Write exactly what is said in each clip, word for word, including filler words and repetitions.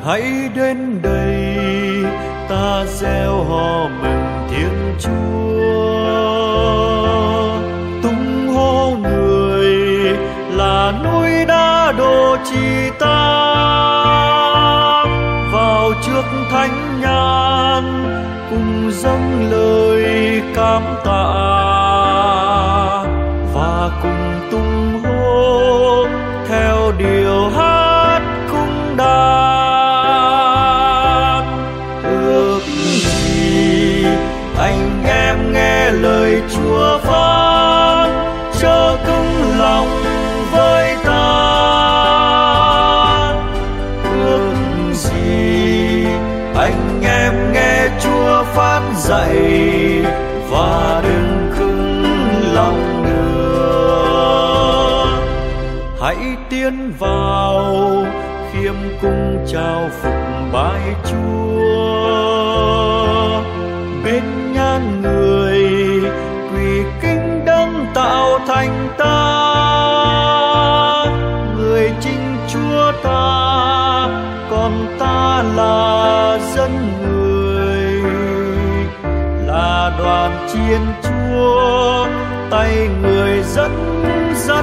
hãy đến đây ta reo hò mừng Thiên Chúa. Tung hô người là núi đá đồ chi ta, vào trước thánh nhàn cùng dâng lời cảm tạ và cùng tung hô theo điệu hát cung đàn. Ước gì anh em nghe lời Chúa phán, chớ cứng lòng với ta. Ước gì anh em nghe Chúa phán dạy và đừng cứng lòng nữa. Hãy tiến vào khiêm cung chào phục bái Chúa. Bên nhan người quỳ kính đấng tạo thành ta, người chính Chúa ta, còn ta là dân người, là đoàn chiên Chúa, tay người dẫn dắt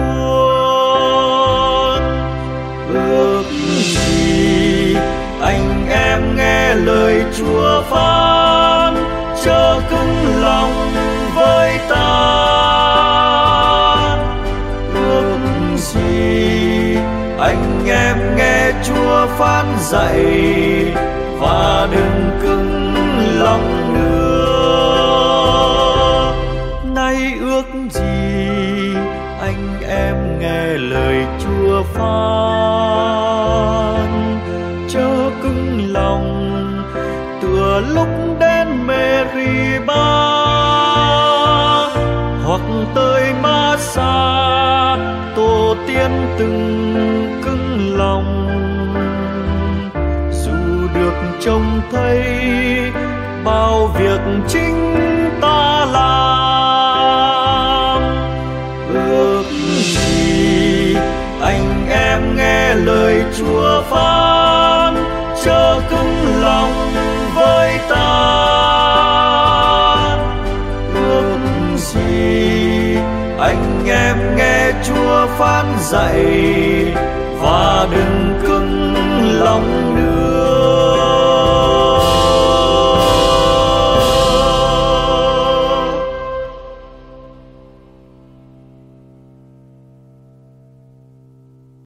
luôn. Ước gì anh em nghe lời Chúa phán, chớ cứng lòng với ta. Ước gì anh em nghe Chúa phán dạy và đừng cứng lòng nữa. Nay ước gì anh em nghe lời Chúa phán, chớ cứng lòng tựa lúc đến Meriba hoặc tới Ma-sa. Tổ tiên từng cứng lòng dù được trông thấy bao việc chính ta làm. Ước gì anh em nghe lời Chúa phán, chớ cứng lòng với ta. Ước gì anh em nghe Chúa phán dạy và đừng cứng lòng nữa.